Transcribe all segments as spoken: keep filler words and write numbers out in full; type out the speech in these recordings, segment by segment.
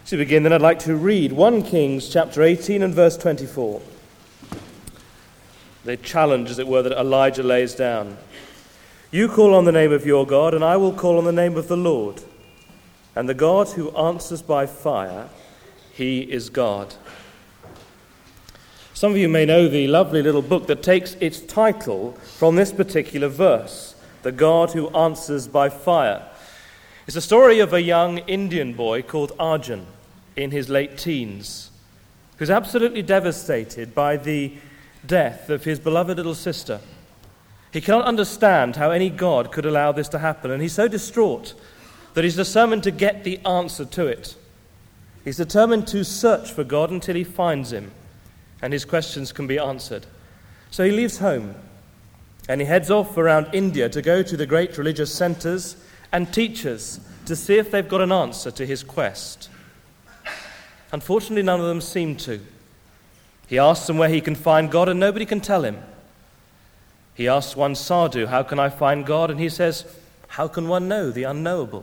To begin, then, I'd like to read First Kings chapter eighteen and verse twenty-four. The challenge, as it were, that Elijah lays down. You call on the name of your God, and I will call on the name of the Lord. And the God who answers by fire, he is God. Some of you may know the lovely little book that takes its title from this particular verse, The God Who Answers by Fire. It's a story of a young Indian boy called Arjun in his late teens, who's absolutely devastated by the death of his beloved little sister. He cannot understand how any God could allow this to happen, and he's so distraught that he's determined to get the answer to it. He's determined to search for God until he finds him, and his questions can be answered. So he leaves home, and he heads off around India to go to the great religious centers and teachers to see if they've got an answer to his quest. Unfortunately, none of them seem to. He asks them where he can find God, and nobody can tell him. He asks one sadhu, how can I find God? And he says, how can one know the unknowable?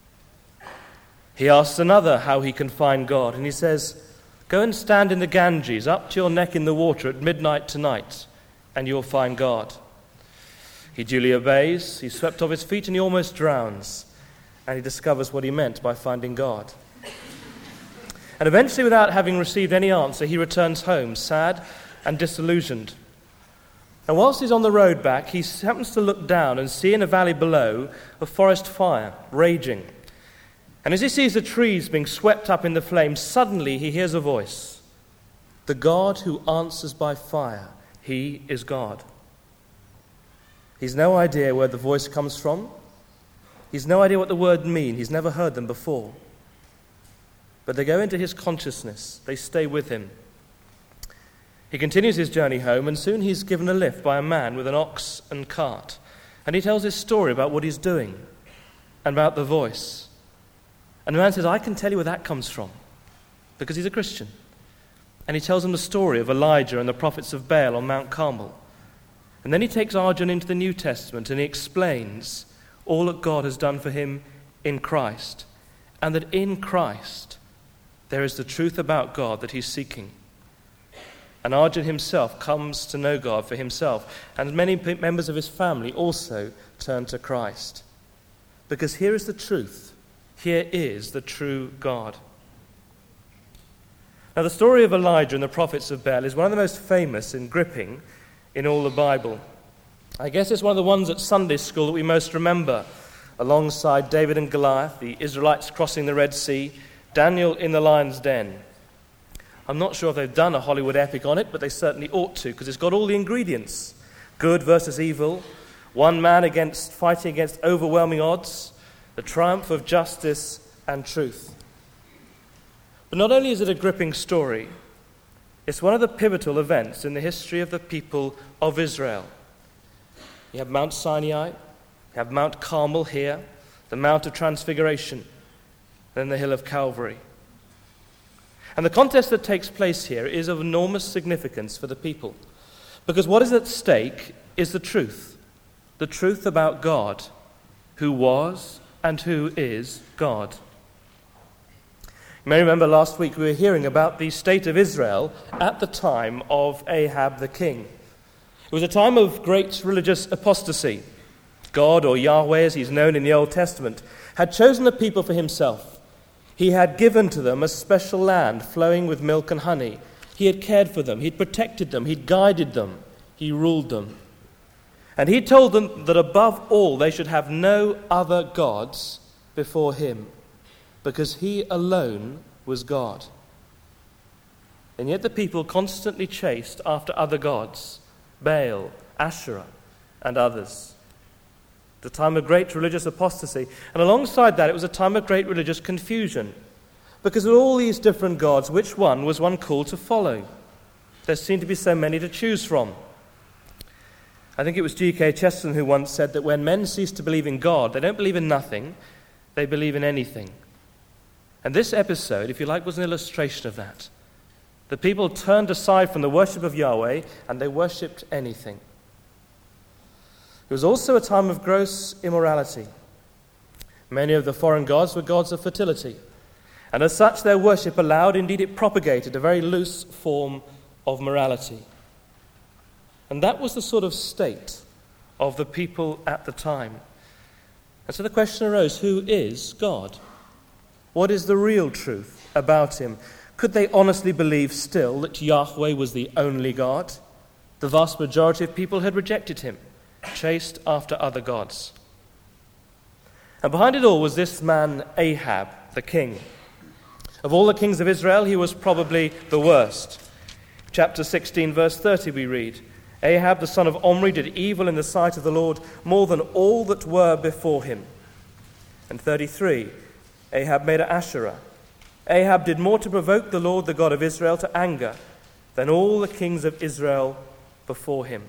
He asks another how he can find God, and he says, go and stand in the Ganges, up to your neck in the water at midnight tonight, and you'll find God. He duly obeys, he's swept off his feet, and he almost drowns, and he discovers what he meant by finding God. And eventually, without having received any answer, he returns home, sad and disillusioned. And whilst he's on the road back, he happens to look down and see in a valley below a forest fire raging. And as he sees the trees being swept up in the flames, suddenly he hears a voice. The God who answers by fire, he is God. He's no idea where the voice comes from. He's no idea what the word mean. He's never heard them before. But they go into his consciousness. They stay with him. He continues his journey home, and soon he's given a lift by a man with an ox and cart. And he tells his story about what he's doing and about the voice. And the man says, I can tell you where that comes from, because he's a Christian. And he tells him the story of Elijah and the prophets of Baal on Mount Carmel. And then he takes Arjun into the New Testament, and he explains all that God has done for him in Christ, and that in Christ there is the truth about God that he's seeking. And Arjun himself comes to know God for himself, and many members of his family also turn to Christ. Because here is the truth. Here is the true God. Now, the story of Elijah and the prophets of Baal is one of the most famous and gripping in all the Bible. I guess it's one of the ones at Sunday school that we most remember, alongside David and Goliath, the Israelites crossing the Red Sea, Daniel in the lion's den. I'm not sure if they've done a Hollywood epic on it, but they certainly ought to, because it's got all the ingredients. Good versus evil, one man against fighting against overwhelming odds, the triumph of justice and truth. But not only is it a gripping story, it's one of the pivotal events in the history of the people of Israel. You have Mount Sinai, you have Mount Carmel here, the Mount of Transfiguration, then the Hill of Calvary. And the contest that takes place here is of enormous significance for the people, because what is at stake is the truth, the truth about God, who was and who is God. You may remember last week we were hearing about the state of Israel at the time of Ahab the king. It was a time of great religious apostasy. God, or Yahweh as he's known in the Old Testament, had chosen a people for himself. He had given to them a special land flowing with milk and honey. He had cared for them. He'd protected them. He'd guided them. He ruled them. And he told them that above all they should have no other gods before him, because he alone was God. And yet the people constantly chased after other gods, Baal, Asherah, and others. The time of great religious apostasy. And alongside that, it was a time of great religious confusion. Because of all these different gods, which one was one called to follow? There seemed to be so many to choose from. I think it was G K Chesterton who once said that when men cease to believe in God, they don't believe in nothing, they believe in anything. And this episode, if you like, was an illustration of that. The people turned aside from the worship of Yahweh, and they worshipped anything. It was also a time of gross immorality. Many of the foreign gods were gods of fertility. And as such, their worship allowed, indeed it propagated, a very loose form of morality. And that was the sort of state of the people at the time. And so the question arose, who is God? What is the real truth about him? Could they honestly believe still that Yahweh was the only God? The vast majority of people had rejected him, chased after other gods. And behind it all was this man Ahab, the king. Of all the kings of Israel, he was probably the worst. Chapter sixteen, verse thirty, we read, Ahab, the son of Omri, did evil in the sight of the Lord more than all that were before him. And thirty-three, Ahab made an Asherah. Ahab did more to provoke the Lord, the God of Israel, to anger than all the kings of Israel before him.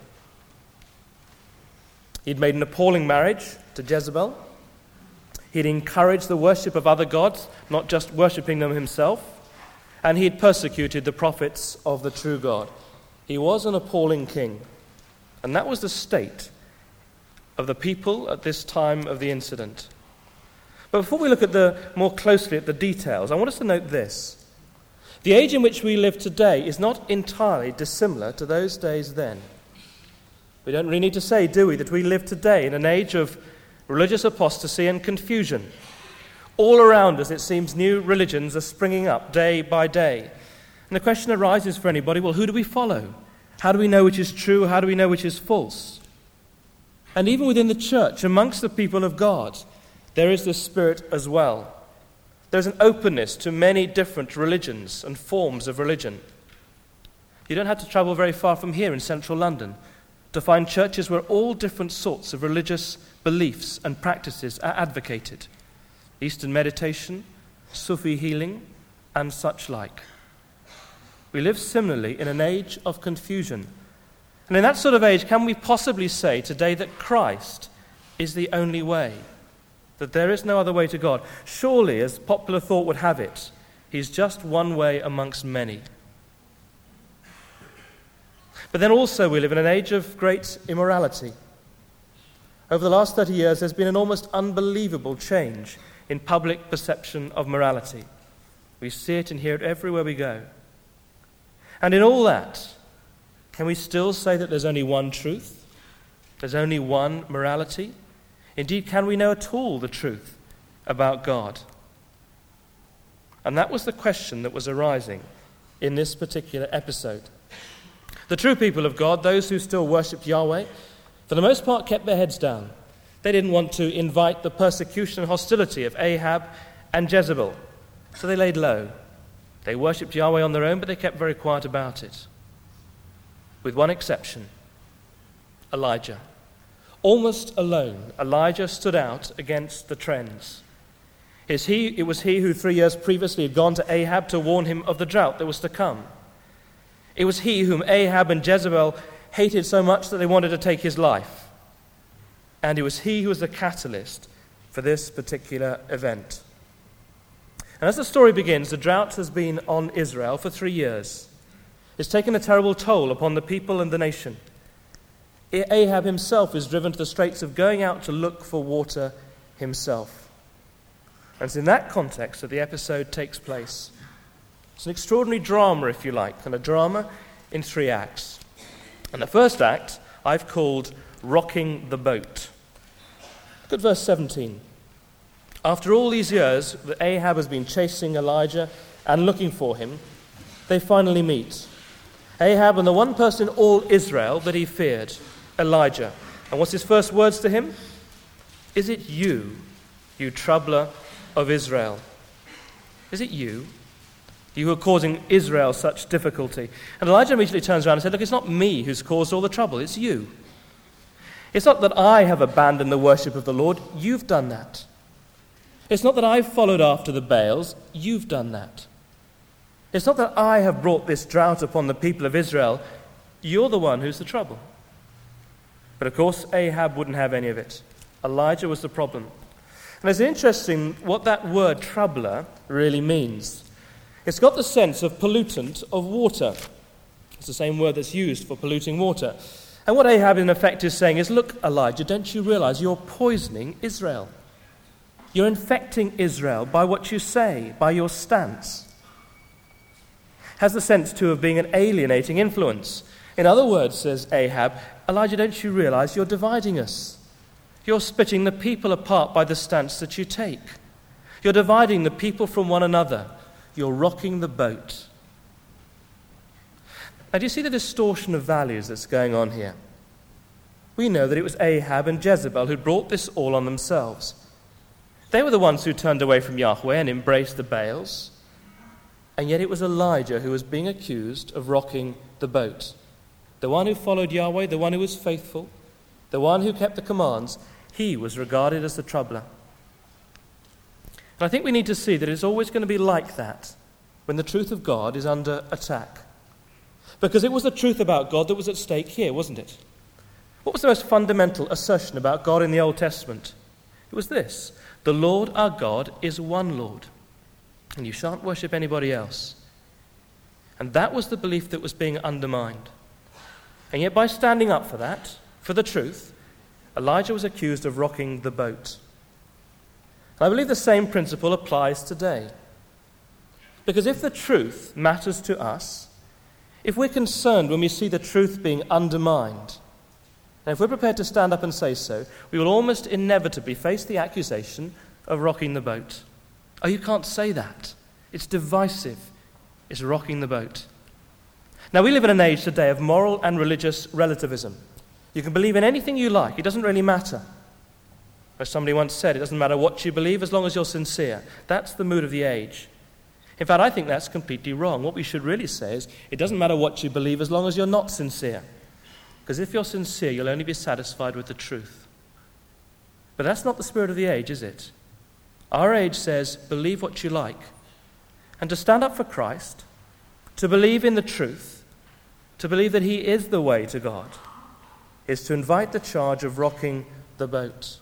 He'd made an appalling marriage to Jezebel. He'd encouraged the worship of other gods, not just worshipping them himself. And he had persecuted the prophets of the true God. He was an appalling king. And that was the state of the people at this time of the incident. But before we look at the more closely at the details, I want us to note this. The age in which we live today is not entirely dissimilar to those days then. We don't really need to say, do we, that we live today in an age of religious apostasy and confusion. All around us, it seems, new religions are springing up day by day. And the question arises for anybody, well, who do we follow? How do we know which is true? How do we know which is false? And even within the church, amongst the people of God, there is this spirit as well. There's an openness to many different religions and forms of religion. You don't have to travel very far from here in central London to find churches where all different sorts of religious beliefs and practices are advocated. Eastern meditation, Sufi healing, and such like. We live similarly in an age of confusion. And in that sort of age, can we possibly say today that Christ is the only way? That there is no other way to God? Surely, as popular thought would have it, he's just one way amongst many. But then also we live in an age of great immorality. Over the last thirty years, there's been an almost unbelievable change in public perception of morality. We see it and hear it everywhere we go. And in all that, can we still say that there's only one truth? There's only one morality? Indeed, can we know at all the truth about God? And that was the question that was arising in this particular episode. The true people of God, those who still worshipped Yahweh, for the most part kept their heads down. They didn't want to invite the persecution and hostility of Ahab and Jezebel, so they laid low. They worshipped Yahweh on their own, but they kept very quiet about it. With one exception, Elijah. Almost alone, Elijah stood out against the trends. It was he who three years previously had gone to Ahab to warn him of the drought that was to come. It was he whom Ahab and Jezebel hated so much that they wanted to take his life. And it was he who was the catalyst for this particular event. And as the story begins, the drought has been on Israel for three years. It's taken a terrible toll upon the people and the nation. Ahab himself is driven to the straits of going out to look for water himself. And it's in that context that the episode takes place. It's an extraordinary drama, if you like, and a drama in three acts. And the first act I've called Rocking the Boat. Look at verse seventeen. After all these years that Ahab has been chasing Elijah and looking for him, they finally meet. Ahab and the one person in all Israel that he feared, Elijah. And what's his first words to him? Is it you, you troubler of Israel? Is it you? You who are causing Israel such difficulty. And Elijah immediately turns around and said, look, it's not me who's caused all the trouble, it's you. It's not that I have abandoned the worship of the Lord, you've done that. It's not that I've followed after the Baals, you've done that. It's not that I have brought this drought upon the people of Israel, you're the one who's the trouble. But of course, Ahab wouldn't have any of it. Elijah was the problem. And it's interesting what that word troubler really means. It's got the sense of pollutant of water. It's the same word that's used for polluting water. And what Ahab in effect is saying is, look, Elijah, don't you realize you're poisoning Israel? You're infecting Israel by what you say, by your stance. Has the sense, too, of being an alienating influence. In other words, says Ahab, Elijah, don't you realize you're dividing us? You're splitting the people apart by the stance that you take. You're dividing the people from one another. You're rocking the boat. Now, do you see the distortion of values that's going on here? We know that it was Ahab and Jezebel who brought this all on themselves. They were the ones who turned away from Yahweh and embraced the Baals. And yet it was Elijah who was being accused of rocking the boat. The one who followed Yahweh, the one who was faithful, the one who kept the commands, he was regarded as the troubler. And I think we need to see that it's always going to be like that when the truth of God is under attack. Because it was the truth about God that was at stake here, wasn't it? What was the most fundamental assertion about God in the Old Testament? It was this: the Lord our God is one Lord, and you shan't worship anybody else. And that was the belief that was being undermined. And yet by standing up for that, for the truth, Elijah was accused of rocking the boat. And I believe the same principle applies today. Because if the truth matters to us, if we're concerned when we see the truth being undermined, and if we're prepared to stand up and say so, we will almost inevitably face the accusation of rocking the boat. Oh, you can't say that. It's divisive. It's rocking the boat. Now, we live in an age today of moral and religious relativism. You can believe in anything you like. It doesn't really matter. As somebody once said, it doesn't matter what you believe as long as you're sincere. That's the mood of the age. In fact, I think that's completely wrong. What we should really say is, it doesn't matter what you believe as long as you're not sincere. Because if you're sincere, you'll only be satisfied with the truth. But that's not the spirit of the age, is it? Our age says, believe what you like. And to stand up for Christ, to believe in the truth, to believe that he is the way to God, is to invite the charge of rocking the boat.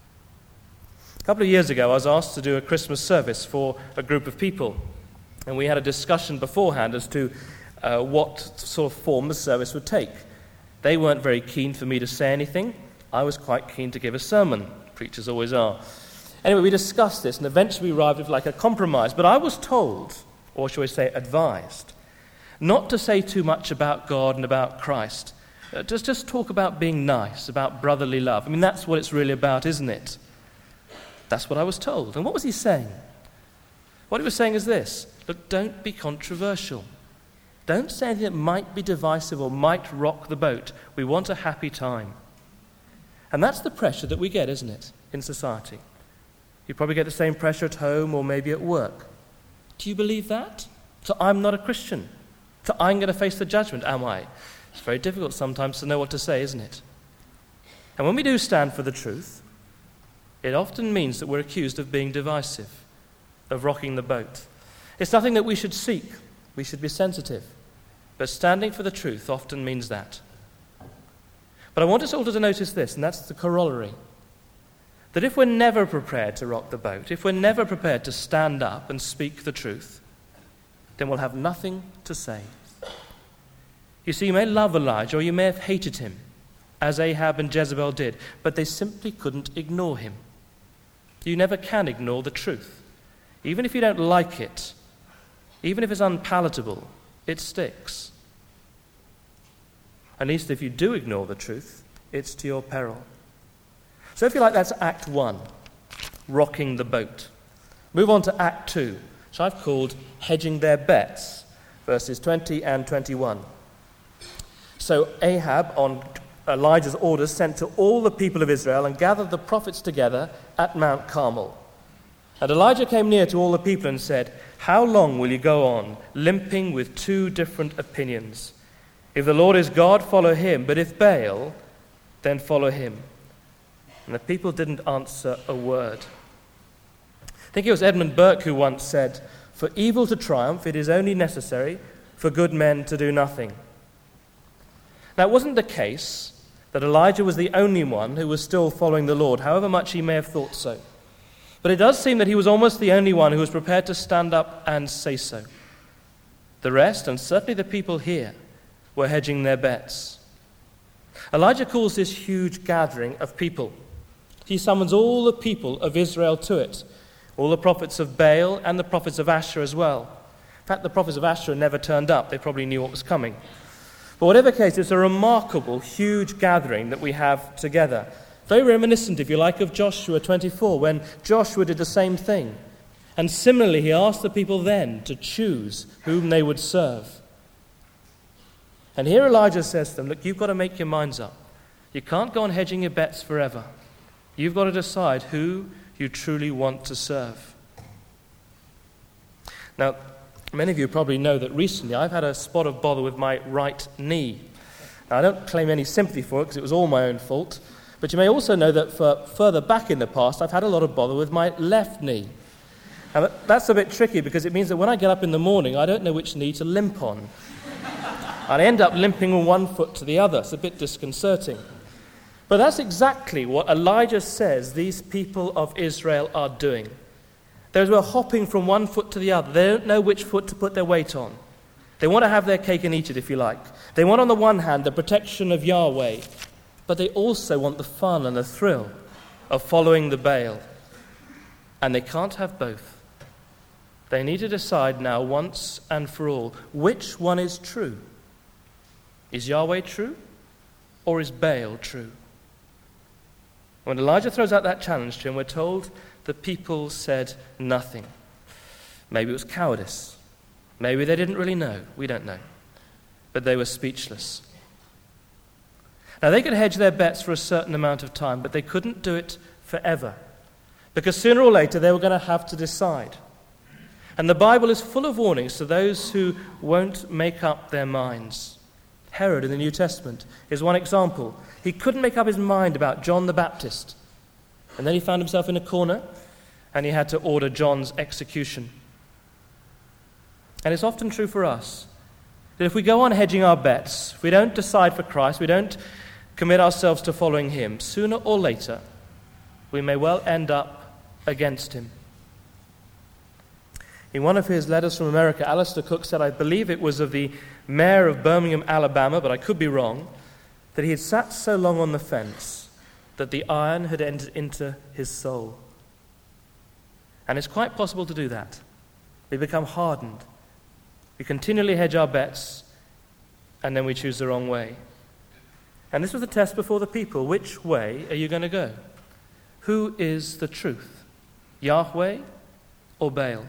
A couple of years ago, I was asked to do a Christmas service for a group of people. And we had a discussion beforehand as to uh, what sort of form the service would take. They weren't very keen for me to say anything. I was quite keen to give a sermon. Preachers always are. Anyway, we discussed this, and eventually we arrived at like a compromise. But I was told, or shall we say advised, not to say too much about God and about Christ. Uh, just, just talk about being nice, about brotherly love. I mean, that's what it's really about, isn't it? That's what I was told. And what was he saying? What he was saying is this: look, don't be controversial. Don't say anything that might be divisive or might rock the boat. We want a happy time. And that's the pressure that we get, isn't it, in society? You probably get the same pressure at home or maybe at work. Do you believe that? So I'm not a Christian. So I'm going to face the judgment, am I? It's very difficult sometimes to know what to say, isn't it? And when we do stand for the truth, it often means that we're accused of being divisive, of rocking the boat. It's nothing that we should seek. We should be sensitive. But standing for the truth often means that. But I want us all to notice this, and that's the corollary. That if we're never prepared to rock the boat, if we're never prepared to stand up and speak the truth, then we'll have nothing to say. You see, you may love Elijah, or you may have hated him, as Ahab and Jezebel did, but they simply couldn't ignore him. You never can ignore the truth. Even if you don't like it, even if it's unpalatable, it sticks. At least if you do ignore the truth, it's to your peril. So if you like, that's Act one, rocking the boat. Move on to Act two, which I've called hedging their bets, verses twenty and twenty-one. So Ahab, on Elijah's orders, sent to all the people of Israel and gathered the prophets together at Mount Carmel. And Elijah came near to all the people and said, "How long will you go on, limping with two different opinions? If the Lord is God, follow him, but if Baal, then follow him." And the people didn't answer a word. I think it was Edmund Burke who once said, "For evil to triumph, it is only necessary for good men to do nothing." Now, it wasn't the case that Elijah was the only one who was still following the Lord, however much he may have thought so. But it does seem that he was almost the only one who was prepared to stand up and say so. The rest, and certainly the people here, were hedging their bets. Elijah calls this huge gathering of people. He summons all the people of Israel to it, all the prophets of Baal and the prophets of Asherah as well. In fact, the prophets of Asherah never turned up. They probably knew what was coming. But whatever case, it's a remarkable, huge gathering that we have together. Very reminiscent, if you like, of Joshua twenty-four, when Joshua did the same thing. And similarly, he asked the people then to choose whom they would serve. And here Elijah says to them, look, you've got to make your minds up. You can't go on hedging your bets forever. You've got to decide who you truly want to serve. Now, many of you probably know that recently I've had a spot of bother with my right knee. Now, I don't claim any sympathy for it because it was all my own fault. But you may also know that for further back in the past, I've had a lot of bother with my left knee. And that's a bit tricky because it means that when I get up in the morning, I don't know which knee to limp on. And I end up limping from one foot to the other. It's a bit disconcerting. But that's exactly what Elijah says these people of Israel are doing. They're well hopping from one foot to the other. They don't know which foot to put their weight on. They want to have their cake and eat it, if you like. They want, on the one hand, the protection of Yahweh, but they also want the fun and the thrill of following the Baal. And they can't have both. They need to decide now, once and for all, which one is true. Is Yahweh true, or is Baal true? When Elijah throws out that challenge to him, we're told the people said nothing. Maybe it was cowardice. Maybe they didn't really know. We don't know. But they were speechless. Now, they could hedge their bets for a certain amount of time, but they couldn't do it forever. Because sooner or later, they were going to have to decide. And the Bible is full of warnings to those who won't make up their minds. Herod in the New Testament is one example. He couldn't make up his mind about John the Baptist. And then he found himself in a corner, and he had to order John's execution. And it's often true for us that if we go on hedging our bets, if we don't decide for Christ, we don't commit ourselves to following him, sooner or later, we may well end up against him. In one of his letters from America, Alistair Cook said, I believe it was of the mayor of Birmingham, Alabama, but I could be wrong, that he had sat so long on the fence that the iron had entered into his soul. And it's quite possible to do that. We become hardened. We continually hedge our bets, and then we choose the wrong way. And this was the test before the people. Which way are you going to go? Who is the truth? Yahweh or Baal?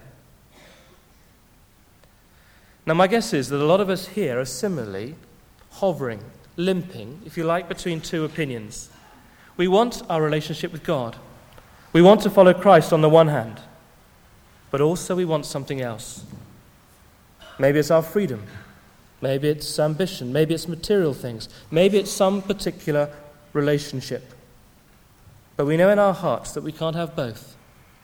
Now, my guess is that a lot of us here are similarly hovering, limping, if you like, between two opinions. We want our relationship with God. We want to follow Christ on the one hand, but also we want something else. Maybe it's our freedom. Maybe it's ambition. Maybe it's material things. Maybe it's some particular relationship. But we know in our hearts that we can't have both.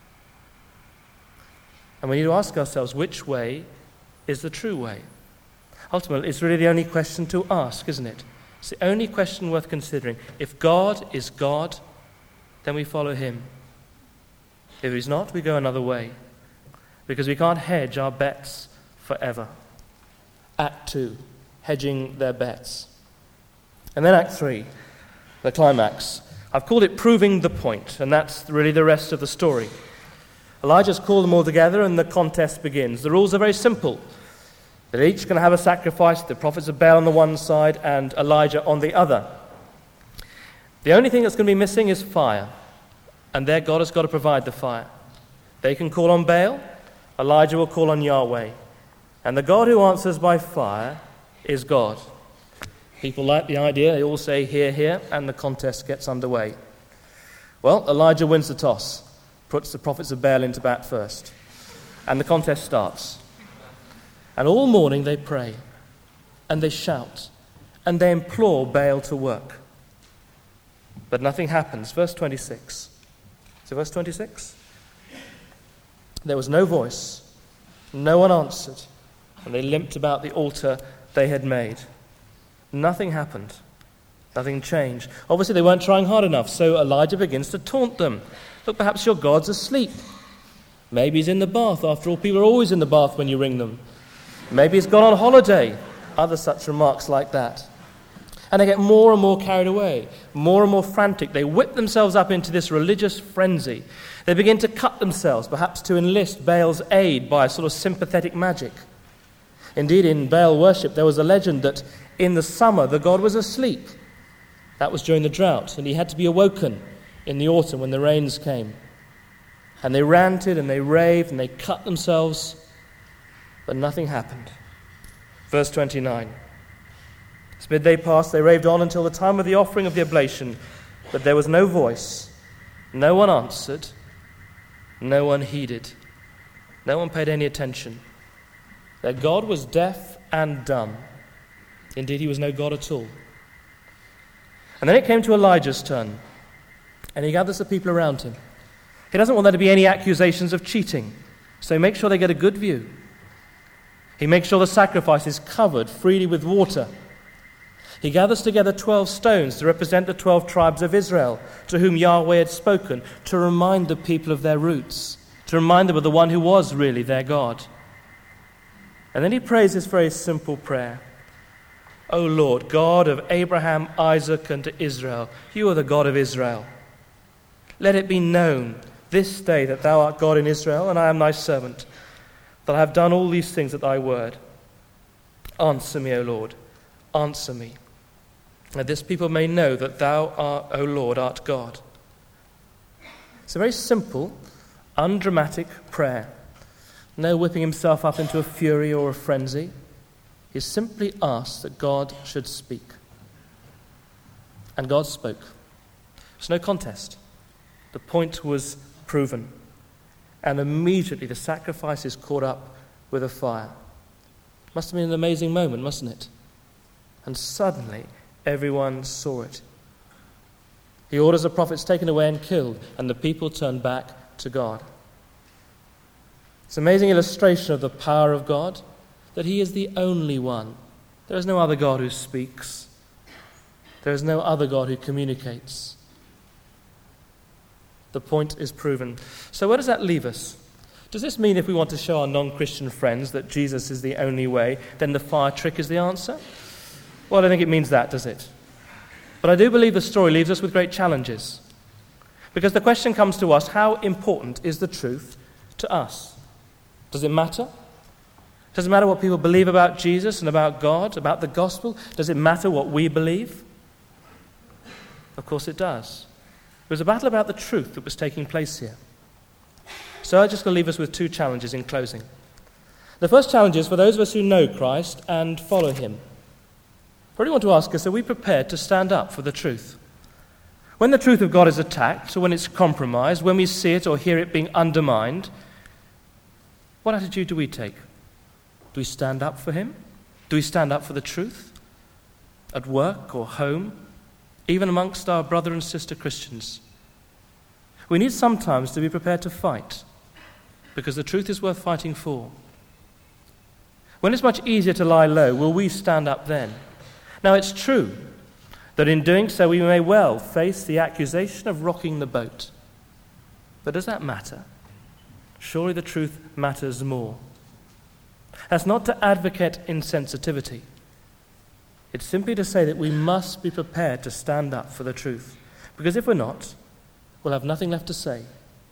And we need to ask ourselves, which way is the true way? Ultimately, it's really the only question to ask, isn't it? It's the only question worth considering. If God is God, then we follow him. If he's not, we go another way. Because we can't hedge our bets forever. Act two, hedging their bets. And then Act three, the climax. I've called it proving the point, and that's really the rest of the story. Elijah's called them all together, and the contest begins. The rules are very simple. They're each going to have a sacrifice, the prophets of Baal on the one side and Elijah on the other. The only thing that's going to be missing is fire, and their God has got to provide the fire. They can call on Baal, Elijah will call on Yahweh. And the God who answers by fire is God. People like the idea, they all say, hear, hear, and the contest gets underway. Well, Elijah wins the toss, puts the prophets of Baal into bat first, and the contest starts. And all morning they pray, and they shout, and they implore Baal to work. But nothing happens. Verse twenty-six. So verse twenty-six. There was no voice, no one answered, and they limped about the altar they had made. Nothing happened. Nothing changed. Obviously they weren't trying hard enough, so Elijah begins to taunt them. Look, perhaps your God's asleep. Maybe he's in the bath. After all, people are always in the bath when you ring them. Maybe he's gone on holiday. Other such remarks like that. And they get more and more carried away, more and more frantic. They whip themselves up into this religious frenzy. They begin to cut themselves, perhaps to enlist Baal's aid by a sort of sympathetic magic. Indeed, in Baal worship, there was a legend that in the summer the god was asleep. That was during the drought, and he had to be awoken in the autumn when the rains came. And they ranted and they raved and they cut themselves, but nothing happened. Verse twenty-nine. As midday passed, they raved on until the time of the offering of the oblation, but there was no voice, no one answered, no one heeded, no one paid any attention. Their God was deaf and dumb. Indeed, he was no God at all. And then it came to Elijah's turn, and he gathers the people around him. He doesn't want there to be any accusations of cheating, so he makes sure they get a good view. He makes sure the sacrifice is covered freely with water. He gathers together twelve stones to represent the twelve tribes of Israel, to whom Yahweh had spoken, to remind the people of their roots, to remind them of the one who was really their God. And then he prays this very simple prayer. O Lord, God of Abraham, Isaac, and Israel, you are the God of Israel. Let it be known this day that thou art God in Israel, and I am thy servant, that I have done all these things at thy word. Answer me, O Lord, answer me, that this people may know that thou art, O Lord, art God. It's a very simple, undramatic prayer. No whipping himself up into a fury or a frenzy. He simply asked that God should speak. And God spoke. There's no contest. The point was proven. And immediately the sacrifice is caught up with a fire. Must have been an amazing moment, mustn't it? And suddenly everyone saw it. He orders the prophets taken away and killed, and the people turned back to God. It's an amazing illustration of the power of God, that he is the only one. There is no other God who speaks. There is no other God who communicates. The point is proven. So where does that leave us? Does this mean if we want to show our non-Christian friends that Jesus is the only way, then the fire trick is the answer? Well, I don't think it means that, does it? But I do believe the story leaves us with great challenges. Because the question comes to us, how important is the truth to us? Does it matter? Does it matter what people believe about Jesus and about God, about the gospel? Does it matter what we believe? Of course it does. It was a battle about the truth that was taking place here. So I'm just going to leave us with two challenges in closing. The first challenge is for those of us who know Christ and follow him. I really want to ask us, are we prepared to stand up for the truth? When the truth of God is attacked, or when it's compromised, when we see it or hear it being undermined, what attitude do we take? Do we stand up for him? Do we stand up for the truth? At work or home? Even amongst our brother and sister Christians? We need sometimes to be prepared to fight, because the truth is worth fighting for. When it's much easier to lie low, will we stand up then? Now it's true that in doing so we may well face the accusation of rocking the boat. But does that matter? Surely the truth matters more. That's not to advocate insensitivity. It's simply to say that we must be prepared to stand up for the truth. Because if we're not, we'll have nothing left to say.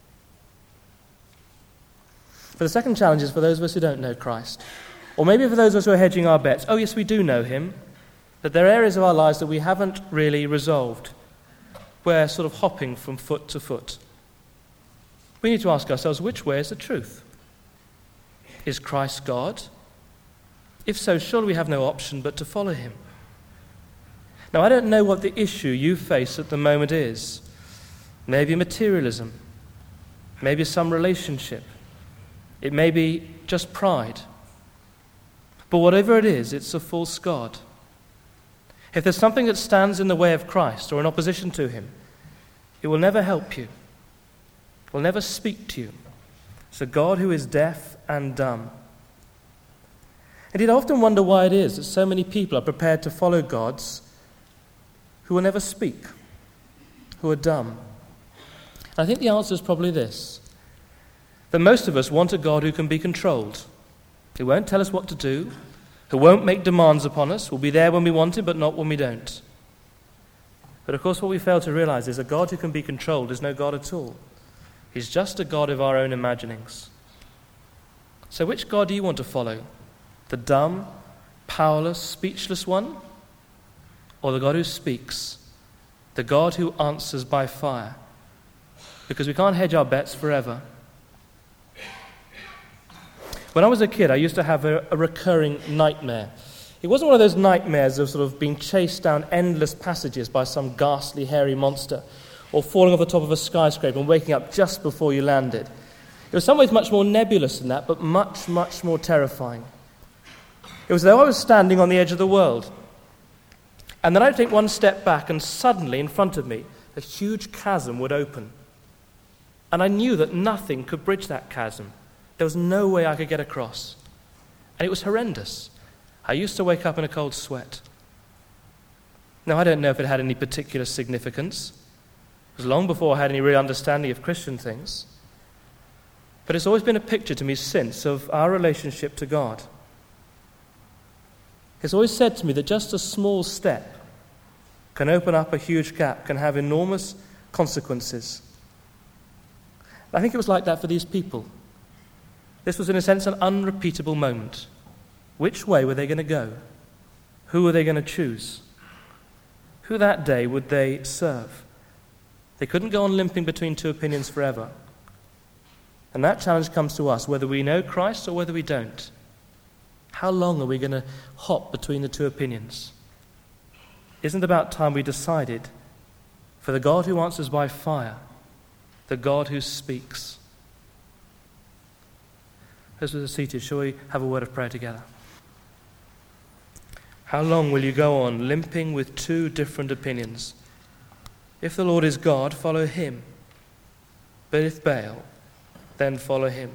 For the second challenge is for those of us who don't know Christ. Or maybe for those of us who are hedging our bets. Oh yes, we do know him. But there are areas of our lives that we haven't really resolved. We're sort of hopping from foot to foot. We need to ask ourselves, which way is the truth? Is Christ God? If so, surely we have no option but to follow him. Now, I don't know what the issue you face at the moment is. Maybe materialism. Maybe some relationship. It may be just pride. But whatever it is, it's a false god. If there's something that stands in the way of Christ or in opposition to him, it will never help you. It will never speak to you. It's a God who is deaf and dumb. Indeed, I often wonder why it is that so many people are prepared to follow gods who will never speak, who are dumb. And I think the answer is probably this, that most of us want a God who can be controlled, who won't tell us what to do, who won't make demands upon us, will be there when we want him but not when we don't. But of course what we fail to realize is a God who can be controlled is no God at all. He's just a God of our own imaginings. So which God do you want to follow? The dumb, powerless, speechless one? Or the God who speaks? The God who answers by fire? Because we can't hedge our bets forever. When I was a kid, I used to have a, a recurring nightmare. It wasn't one of those nightmares of sort of being chased down endless passages by some ghastly, hairy monster, or falling off the top of a skyscraper and waking up just before you landed. It was in some ways much more nebulous than that, but much, much more terrifying. It was as though I was standing on the edge of the world. And then I'd take one step back, and suddenly, in front of me, a huge chasm would open. And I knew that nothing could bridge that chasm. There was no way I could get across. And it was horrendous. I used to wake up in a cold sweat. Now, I don't know if it had any particular significance. It was long before I had any real understanding of Christian things. But it's always been a picture to me since of our relationship to God. It's always said to me that just a small step can open up a huge gap, can have enormous consequences. I think it was like that for these people. This was, in a sense, an unrepeatable moment. Which way were they going to go? Who were they going to choose? Who that day would they serve? They couldn't go on limping between two opinions forever. And that challenge comes to us, whether we know Christ or whether we don't. How long are we going to hop between the two opinions? Isn't it about time we decided for the God who answers by fire, the God who speaks? As we're seated, shall we have a word of prayer together? How long will you go on limping with two different opinions? If the Lord is God, follow him. But if Baal, then follow him.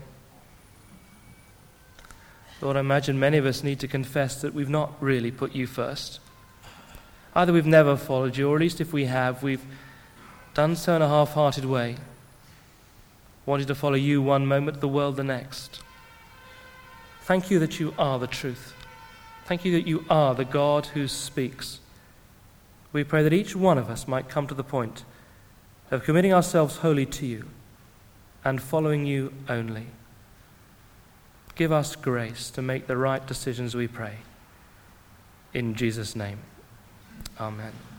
Lord, I imagine many of us need to confess that we've not really put you first. Either we've never followed you, or at least if we have, we've done so in a half-hearted way, wanting to follow you one moment, the world the next. Thank you that you are the truth. Thank you that you are the God who speaks. We pray that each one of us might come to the point of committing ourselves wholly to you and following you only. Give us grace to make the right decisions, we pray. In Jesus' name, amen.